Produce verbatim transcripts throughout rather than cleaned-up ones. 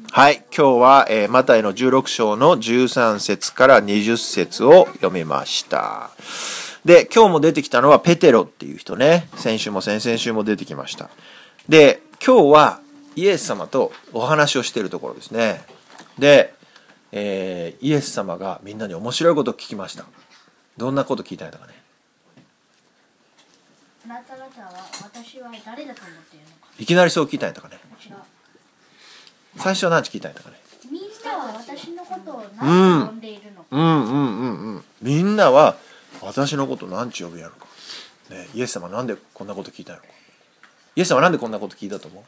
はい、今日は、えー、マタイのじゅうろく章のじゅうさん節からにじゅう節を読みました。で、今日も出てきたのはペテロっていう人ね。先週も先々週も出てきました。で、今日はイエス様とお話をしているところですね。で、えー、イエス様がみんなに面白いことを聞きました。どんなこと聞いたんだかね。 あなた方は私は誰だと思っているのか。 いきなりそう聞いたんだかね。 違う。 最初は何聞いたんだかね。 みんなは私のことを何と呼んでいるのか。 うんうんうんうん。みんなは私のことを何ち呼ぶやろか。ね、イエス様なんでこんなこと聞いたのか。イエス様なんでこんなこと聞いたと思う？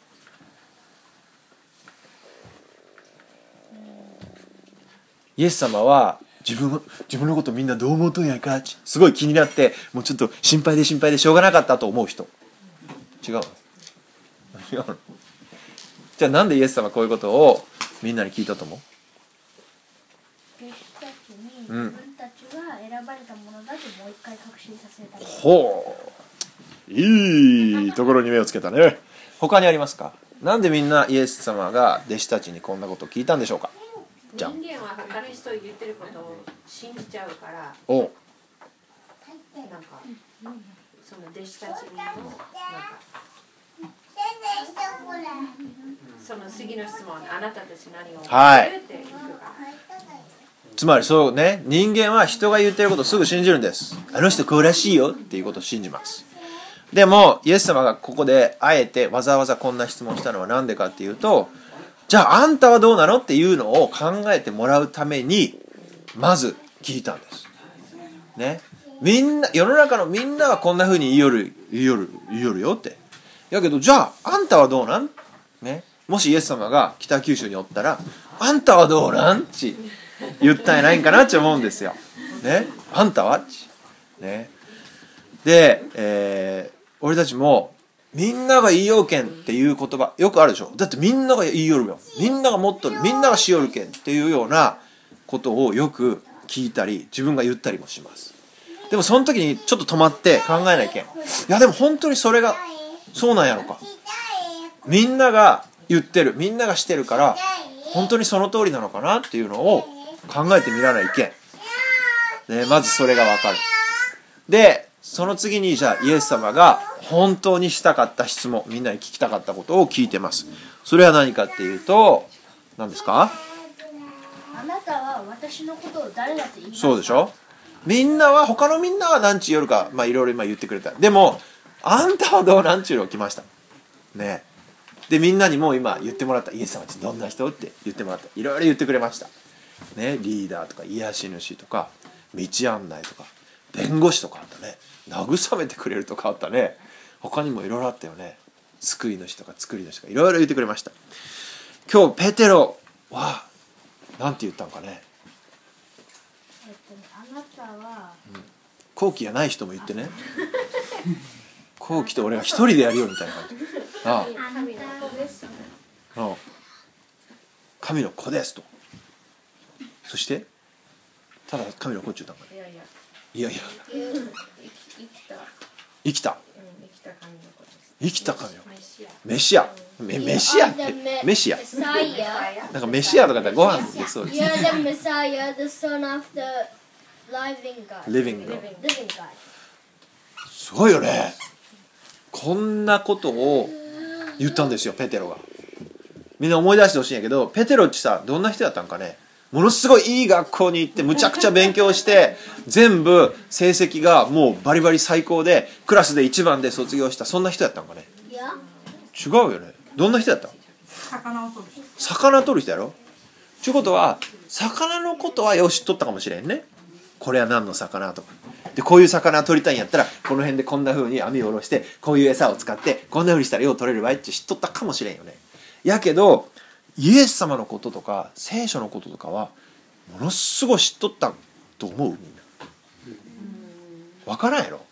イエス様は自分自分のことみんなどう思うとんやかってすごい気になってもうちょっと心配で心配でしょうがなかったと思う人。違うの？違うの？じゃあなんでイエス様はこういうことをみんなに聞いたと思う？ 弟子たちに自分たちが選ばれたものだともう一回確信させたい。 ほう、いいところに目をつけたね。他にありますか？なんでみんなイエス様が弟子たちにこんなことを聞いたんでしょうか？ 人間は他の人言ってることを信じちゃうから、 おなんかその弟子たちにもなんかその次の質問、あなたたち何を思ってるって言うから。 つまりそうね、人間は人が言ってることをすぐ信じるんです。あの人こうらしいよっていうことを信じます。でもイエス様がここであえてわざわざこんな質問をしたのは何でかっていうと、じゃああんたはどうなのっていうのを考えてもらうためにまず聞いたんですね。みんな世の中のみんなはこんな風に言いよる言いよる言いよるよって。だけどじゃああんたはどうなんね。もしイエス様が北九州におったらあんたはどうなんって言ったんやないんかなって思うんですよね。あんたはね。で、えー、俺たちもみんなが言いようけんっていう言葉よくあるでしょ。だってみんなが言いよるよ、みんなが持っとる、みんながしよるけんっていうようなことをよく聞いたり自分が言ったりもします。でもその時にちょっと止まって考えないけん、いやでも本当にそれがそうなんやろか、みんなが言ってる、みんながしてるから本当にその通りなのかなっていうのを考えてみらないけん、ね、まずそれがわかる。でその次にじゃあイエス様が本当にしたかった質問、みんなに聞きたかったことを聞いてます。それは何かっていうと何ですか？ あなたは私のことを誰だと言いますか？ そうでしょ。みんなは他のみんなは何ち言うか、まあいろいろ今言ってくれた。でもあんたはどうなんちゅうのを来ましたね。でみんなにも今言ってもらった。イエス様ってどんな人って言ってもらった。いろいろ言ってくれましたね。リーダーとか癒し主とか道案内とか弁護士とかあったね。慰めてくれるとかあったね。他にもいろいろあったよね。救い主とか作り主とかいろいろ言ってくれました。今日ペテロはなんて言ったんかね。 えっとね、あなたは、 うん、後期がない人も言ってね。後期と俺が一人でやるよみたいな感じ。ああ、 神の子です。 ああ、神の子ですと。そしてただ神の子って言ったんかね。 いやいや。 いやいや。 生きた。 生きた。 生きた神の子です。 生きた神の子。 メシア。 メシア。メメシアってメシア。なんかメシアとかってご飯でそうです。 You're the Messiah, the son of the living God. Living God. Living God. すごいよね。こんなことを言ったんですよペテロが。みんな思い出してほしいんやけど、ペテロってさどんな人やったんかね。ものすごいいい学校に行ってむちゃくちゃ勉強して全部成績がもうバリバリ最高でクラスで一番で卒業した、そんな人やったんかね。違うよね。どんな人やったの？ 魚を取る人。 魚取る人やろ。ということは魚のことはよしとったかもしれんね。これは何の魚とかで、こういう魚取りたいんやったらこの辺でこんな風に網を下ろしてこういう餌を使ってこんな風にしたらよう取れるわいって知っとったかもしれんよね。やけどイエス様のこととか聖書のこととかはものすごい知っとったと思う。みんな分からんやろ。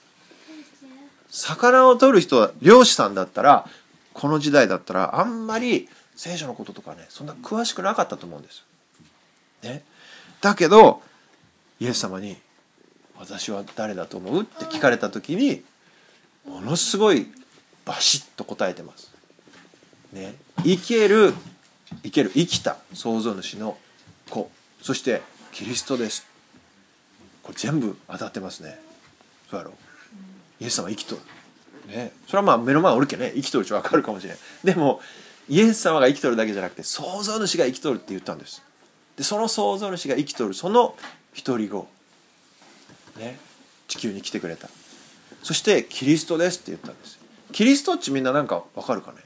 魚を取る人は漁師さんだったらこの時代だったらあんまり聖書のこととかねそんな詳しくなかったと思うんです、ね、だけどイエス様に私は誰だと思うって聞かれた時にものすごいバシッと答えてます、ね、生ける生ける生きた創造主の子、そしてキリストです。これ全部当たってますね。そうやろ、イエス様は生きとる、ね、それはまあ目の前おるけね、生きとるうち分かるかもしれない。でもイエス様が生きとるだけじゃなくて創造主が生きとるって言ったんです。でその創造主が生きとるその一人子、ね、地球に来てくれた。そしてキリストですって言ったんです。キリストっちみんななんか分かるかね。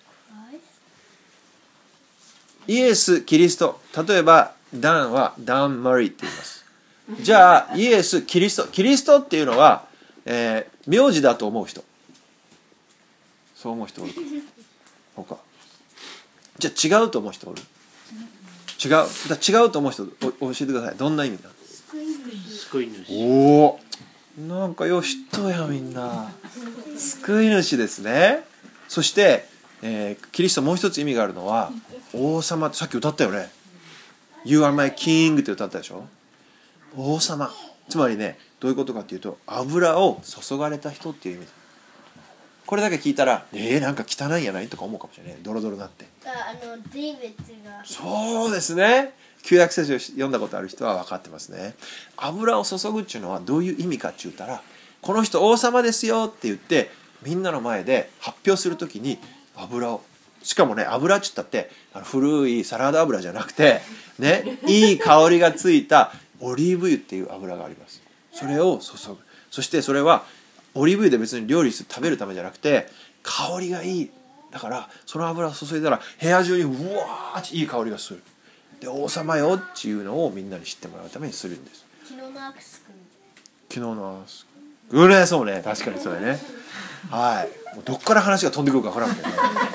イエス・キリスト、例えばダンはダン・マリーって言います。じゃあイエス・キリスト、キリストっていうのは、えー、名字だと思う人、そう思う人おるか他。じゃあ違うと思う人おる？違うだ違うと思う人お教えてください。どんな意味なの？ 救い主。 おお、なんかよしっとやみんな。救い主ですね。そして、えー、キリストもう一つ意味があるのは王様ってさっき歌ったよね。 You are my king って歌ったでしょ。王様、つまりね、どういうことかっていうと油を注がれた人っていう意味だ。これだけ聞いたらえー、なんか汚いんやないとか思うかもしれない。ドロドロになって。 あのデイビッドがそうですね。旧約聖書を読んだことある人は分かってますね。油を注ぐっていうのはどういう意味かって言ったら、この人王様ですよって言ってみんなの前で発表するときに油を、しかもね、油って言ったってあの古いサラダ油じゃなくてね、いい香りがついたオリーブ油っていう油があります。それを注ぐ。そしてそれはオリーブ油で別に料理する食べるためじゃなくて香りがいい。だからその油を注いだら部屋中にうわーっていい香りがする。で王様よっていうのをみんなに知ってもらうためにするんです。 昨日のアクス君、 昨日のアクス君、うね、そうね、確かにそうだね。はい、もうどっから話が飛んでくるか分からんけどね。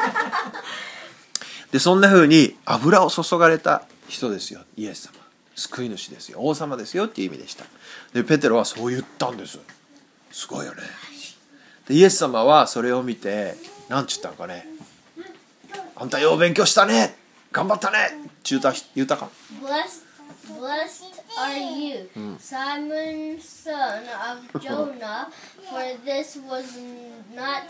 でそんな風に油を注がれた人ですよ、イエス様。救い主ですよ、王様ですよっていう意味でした。でペテロはそう言ったんです。すごいよね。でイエス様はそれを見て何ちゅったんかね。あんたよう勉強したね、頑張ったねって言った言ったか。 Blessed, blessed are you, Simon, son of Jonah, for this was not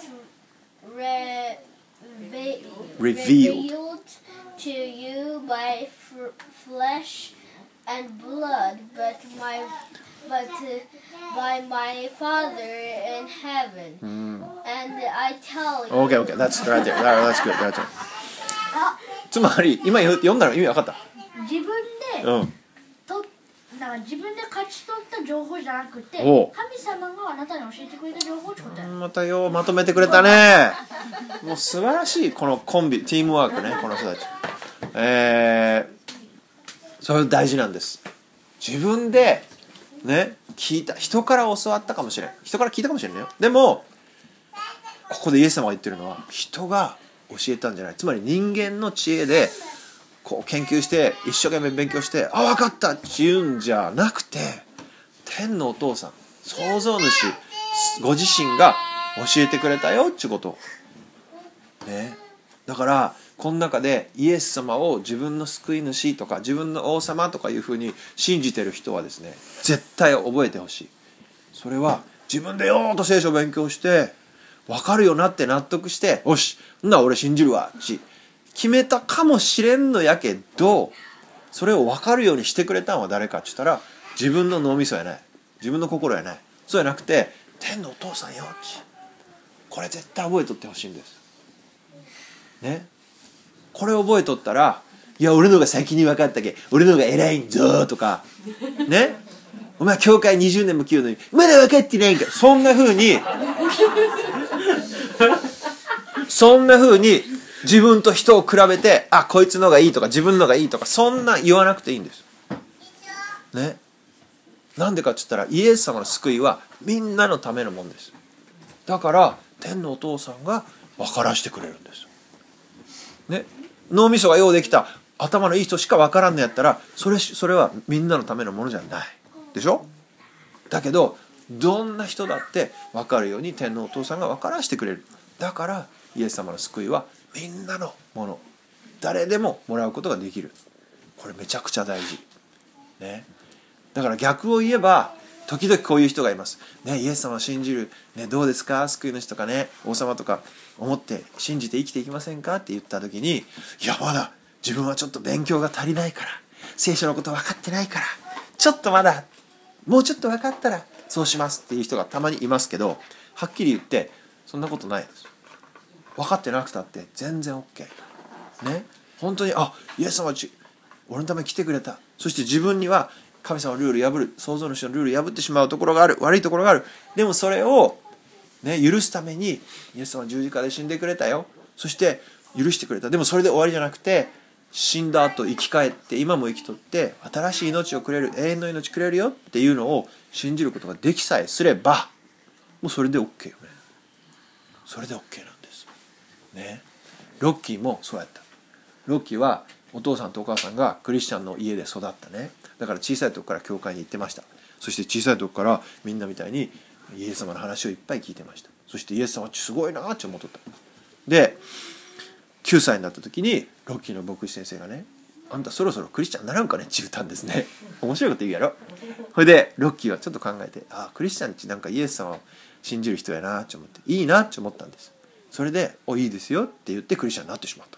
re- re- Revealed. revealed to you by f- flesh and blood, but my but uh, by my Father in heaven. And I tell you, Okay, okay, that's right there. That's good, that's good. つまり今読んだの意味分かった？ 自分で、 うんとだから自分で勝ち取った情報じゃなくて、 おう神様があなたに教えてくれた情報ってことだよ。 またよまとめてくれたね。もう素晴らしいこのコンビ、ティームワークね、この人たち。えー、それ大事なんです。自分でね聞いた、人から教わったかもしれない、人から聞いたかもしれないよ。でもここでイエス様が言ってるのは人が教えたんじゃない。つまり人間の知恵でこう研究して一生懸命勉強してあ分かったって言うんじゃなくて、天のお父さん、創造主ご自身が教えてくれたよってことね。だからこの中でイエス様を自分の救い主とか自分の王様とかいうふうに信じてる人はですね、絶対覚えてほしい。それは自分でよーっと聖書を勉強して分かるようになって納得して、よしんな俺信じるわって決めたかもしれんのやけど、それを分かるようにしてくれたのは誰かって言ったら自分の脳みそやない、自分の心やない。そうやなくて天のお父さんよって、これ絶対覚えとってほしいんですね。これ覚えとったら、いや俺のが先に分かったけ、俺のが偉いんぞとかね、お前教会にじゅうねんも来るのにまだ分かってないんか、そんな風にそんな風に自分と人を比べて、あこいつのがいいとか自分のがいいとか、そんな言わなくていいんですね。なんでかって言ったらイエス様の救いはみんなのためのもんです。だから天のお父さんが分からしてくれるんですね。脳みそがようできた頭のいい人しか分からんのやったら、それそれはみんなのためのものじゃないでしょ。だけどどんな人だって分かるように天のお父さんが分からしてくれる。だからイエス様の救いはみんなのもの、誰でももらうことができる。これめちゃくちゃ大事ね。だから逆を言えば時々こういう人がいますね。イエス様を信じる、ね、どうですか救い主とかね王様とか思って信じて生きていきませんかって言った時に、いやまだ自分はちょっと勉強が足りないから、聖書のこと分かってないから、ちょっとまだもうちょっと分かったらそうしますっていう人がたまにいますけど、はっきり言ってそんなことないです。分かってなくたって全然 OK ね。本当にあイエス様は俺のために来てくれた、そして自分には神様のルール破る、創造主のルール破ってしまうところがある、悪いところがある。でもそれを、ね、許すためにイエス様は十字架で死んでくれたよ、そして許してくれた。でもそれで終わりじゃなくて、死んだ後生き返って今も生きとって新しい命をくれる、永遠の命くれるよっていうのを信じることができさえすれば、もうそれで OK よね。それで OK なんですね。ロッキーもそうやった。ロッキーはお父さんとお母さんがクリスチャンの家で育ったね。だから小さい時から教会に行ってました。そして小さい時からみんなみたいにイエス様の話をいっぱい聞いてました。そしてイエス様はすごいなって思っとった。できゅうさいになった時にロッキーの牧師先生がね、あんたそろそろクリスチャンにならんかねって言ったんですね。面白いこと言うやろ。それでロッキーはちょっと考えて、あクリスチャンってなんかイエス様を信じる人やなって思って、いいなって思ったんです。それでおいいですよって言ってクリスチャンになってしまった、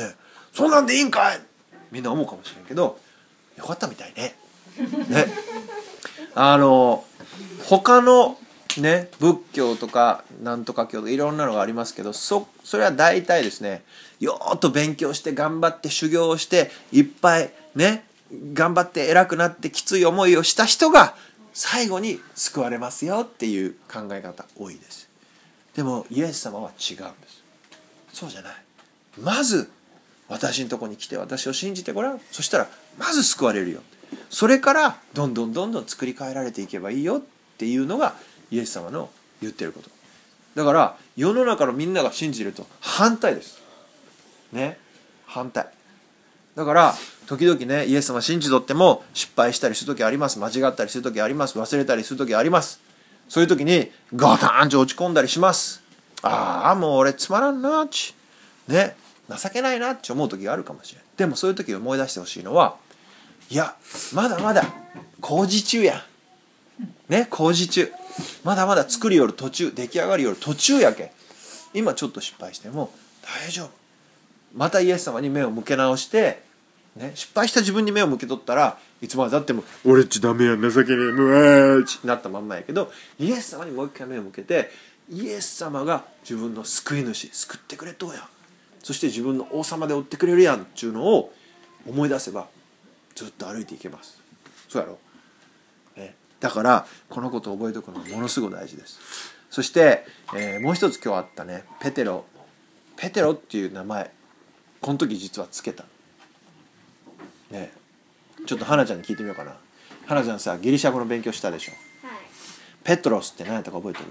ね、そんなんでいいんかいみんな思うかもしれんけど、よかったみたいね。ね、あの他のね仏教とかなんとか教とかいろんなのがありますけど、そそれは大体ですね、よーっと勉強して頑張って修行をしていっぱいね頑張って偉くなってきつい思いをした人が最後に救われますよっていう考え方多いです。でもイエス様は違うんです。そうじゃない。まず私のところに来て私を信じてごらん。そしたらまず救われるよ。それからどんどんどんどん作り変えられていけばいいよっていうのがイエス様の言ってること。だから世の中のみんなが信じると反対ですね。反対だから時々ねイエス様信じとっても失敗したりする時あります。間違ったりする時あります。忘れたりする時あります。そういう時にガターンと落ち込んだりします。ああもう俺つまらんなっちね、情けないなって思う時があるかもしれない。でもそういう時思い出してほしいのは、いやまだまだ工事中やね、工事中まだまだ作りよる途中、出来上がりよる途中やけ、今ちょっと失敗しても大丈夫。またイエス様に目を向け直して、ね、失敗した自分に目を向けとったらいつまでたっても俺っちダメや情けねえむえちなったまんまやけど、イエス様にもう一回目を向けて、イエス様が自分の救い主、救ってくれとうやん、そして自分の王様で追ってくれるやんっていうのを思い出せばずっと歩いていけます。そうやろ、ね、だからこのことを覚えておくのはものすごく大事です。そして、えー、もう一つ今日あったね、ペテロペテロっていう名前、この時実はつけたね。ちょっと花ちゃんに聞いてみようかな。花ちゃんさギリシャ語の勉強したでしょ。 はい。 ペトロスって何やったか覚えてる？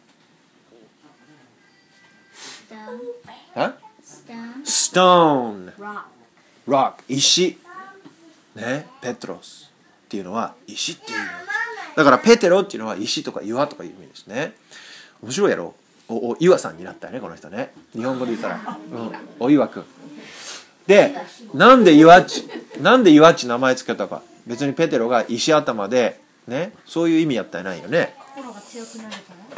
Stone. え Stone. Stone Rock. Rock 石ね。ペトロスっていうのは石っていう意味。だからペテロっていうのは石とか岩とかいう意味ですね。面白いやろ。おお岩さんになったよねこの人ね。日本語で言ったら、うん、お岩くんで、なんで岩っちなんで岩っち名前つけたか。別にペテロが石頭でね、そういう意味やったらないよね。 心が強くなるから。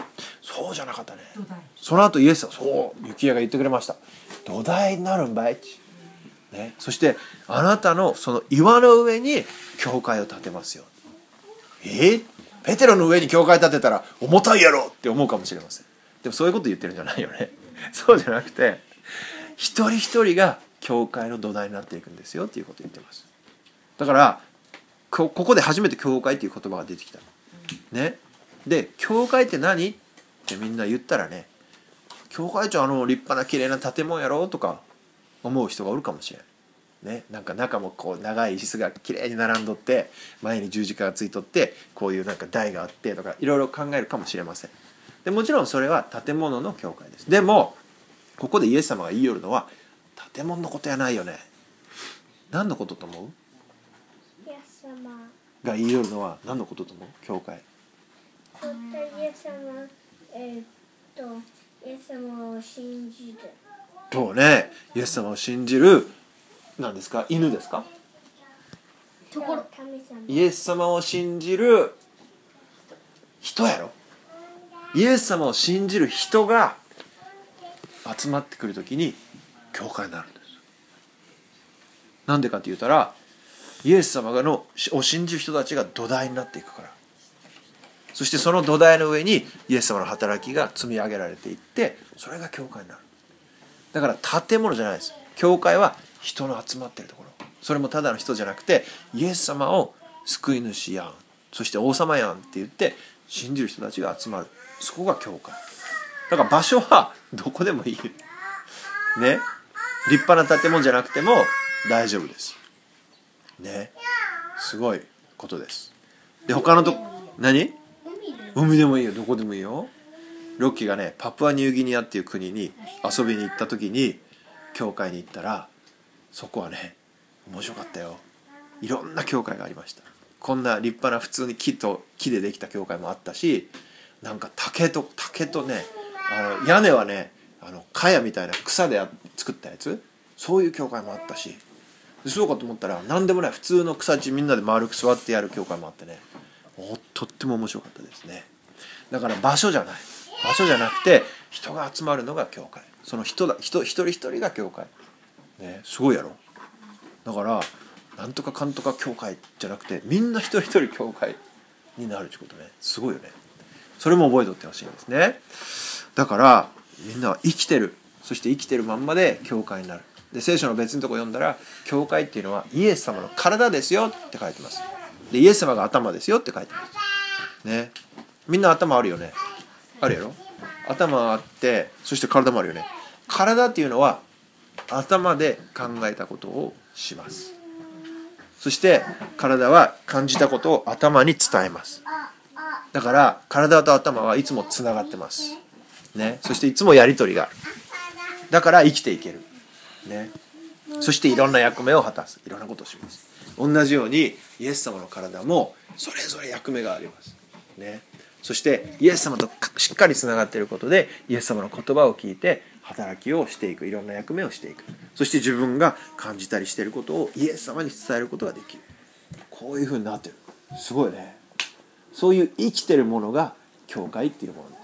そうじゃなかったね。 土台。 その後イエスはそう雪屋が言ってくれました。土台になるんばいっち、ね、そしてあなたのその岩の上に教会を建てますよ。えー、ペテロの上に教会建てたら重たいやろって思うかもしれません。でもそういうこと言ってるんじゃないよね。そうじゃなくて一人一人が教会の土台になっていくんですよっていうことを言ってます。だからここで初めて教会っていう言葉が出てきたね。で教会って何ってみんな言ったらね、教会長あの立派な綺麗な建物やろとか思う人がおるかもしれんね。なんか中もこう長い椅子が綺麗に並んどって前に十字架がついとってこういうなんか台があってとかいろいろ考えるかもしれません。でもちろんそれは建物の教会です。でもここでイエス様が言いよるのは建物のことやないよね。何のことと思う？ イエス様。 が言いよるのは何のことと思う？教会。 そうイエス様、えー、っとイエス様を信じる。 そうね、イエス様を信じる何ですか？犬ですか？ ところ神様。 イエス様を信じる人やろ。イエス様を信じる人が集まってくるときに教会になるんです。 なんでかって言ったら、イエス様のを信じる人たちが土台になっていくから。そしてその土台の上にイエス様の働きが積み上げられていって、それが教会になる。だから建物じゃないです。教会は人の集まっているところ。それもただの人じゃなくて、イエス様を救い主やん、そして王様やんって言って信じる人たちが集まる。そこが教会。だから場所はどこでもいい。ね。立派な建物じゃなくても大丈夫です。ね。すごいことです。で、他のと何？海でもいいよ。どこでもいいよ。ロッキーがね、パプアニューギニアっていう国に遊びに行った時に教会に行ったら、そこはね、面白かったよ。いろんな教会がありました。こんな立派な普通に木と木でできた教会もあったし、なんか竹と竹とね、あの屋根はね、あの茅みたいな草で作ったやつ、そういう教会もあったし、そうかと思ったら何でもない普通の草地みんなで丸く座ってやる教会もあってね、おとっても面白かったですね。だから場所じゃない、場所じゃなくて人が集まるのが教会。その人だ、人一人一人が教会、ね、すごいやろ。だからなんとかかんとか教会じゃなくて、みんな一人一人教会になるってことね。すごいよね。それも覚えておってほしいんですね。だからみんなは生きてる、そして生きてるまんまで教会になる。で、聖書の別のとこ読んだら、教会っていうのはイエス様の体ですよって書いてます。で、イエス様が頭ですよって書いてますね。みんな頭あるよね。あるやろ。頭あって、そして体もあるよね。体っていうのは頭で考えたことをします。そして体は感じたことを頭に伝えます。だから体と頭はいつもつながってます、ね、そしていつもやり取りがある。だから生きていける、ね、そしていろんな役目を果たす、いろんなことをします。同じようにイエス様の体もそれぞれ役目があります、ね、そしてイエス様としっかりつながっていることで、イエス様の言葉を聞いて働きをしていく、いろんな役目をしていく。そして自分が感じたりしていることをイエス様に伝えることができる。こういうふうになってる。すごいね。そういう生きてるものが教会っていうものです、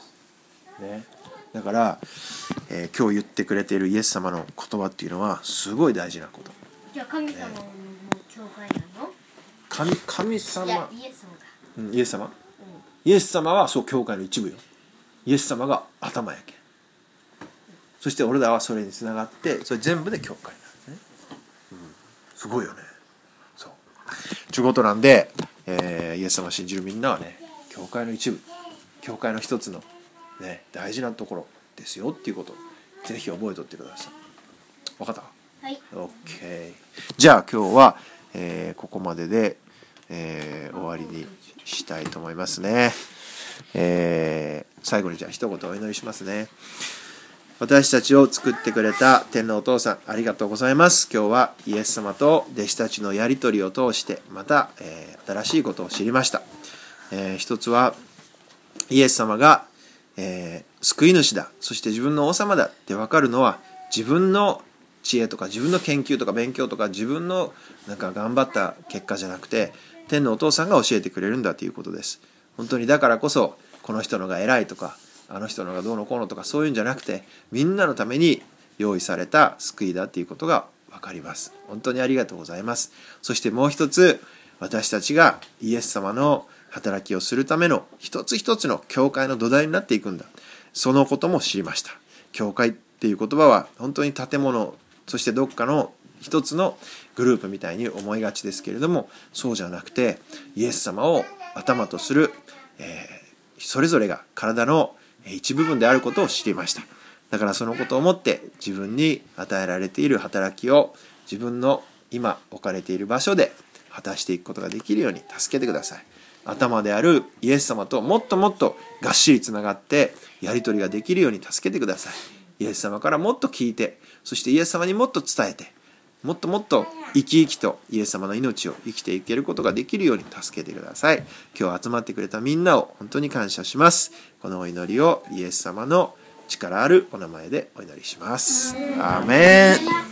ね、だから、えー、今日言ってくれているイエス様の言葉っていうのはすごい大事なこと。 じゃあ神様も教会なの？ 神, 神様いやイエス様だ、 うん、イエス様、 うん、 イエス様はそう教会の一部よ。イエス様が頭やけん。そして俺らはそれにつながって、それ全部で教会になるね、うん、すごいよね。そうということなんで、えー、イエス様を信じるみんなはね、教会の一部、教会の一つの、ね、大事なところですよっていうことをぜひ覚えとってください。分かった？ はい。 OK。 じゃあ今日は、えー、ここまでで、えー、終わりにしたいと思いますね、えー、最後にじゃあ一言お祈りしますね。私たちを作ってくれた天のお父さん、ありがとうございます。今日はイエス様と弟子たちのやり取りを通してまた、えー、新しいことを知りました、えー、一つはイエス様が、えー、救い主だ、そして自分の王様だって分かるのは、自分の知恵とか自分の研究とか勉強とか自分のなんか頑張った結果じゃなくて、天のお父さんが教えてくれるんだということです。本当にだからこそ、この人のが偉いとかあの人のがどうのこうのとかそういうんじゃなくて、みんなのために用意された救いだということが分かります。本当にありがとうございます。そしてもう一つ、私たちがイエス様の働きをするための一つ一つの教会の土台になっていくんだ、そのことも知りました。教会っていう言葉は本当に建物、そしてどっかの一つのグループみたいに思いがちですけれども、そうじゃなくてイエス様を頭とする、えー、それぞれが体の一部分であることを知りました。だからそのことをもって自分に与えられている働きを自分の今置かれている場所で果たしていくことができるように助けてください。頭であるイエス様ともっともっとがっしりつながってやり取りができるように助けてください。イエス様からもっと聞いて、そしてイエス様にもっと伝えて、もっともっと生き生きとイエス様の命を生きていけることができるように助けてください。今日集まってくれたみんなを本当に感謝します。このお祈りをイエス様の力あるお名前でお祈りします。アーメン。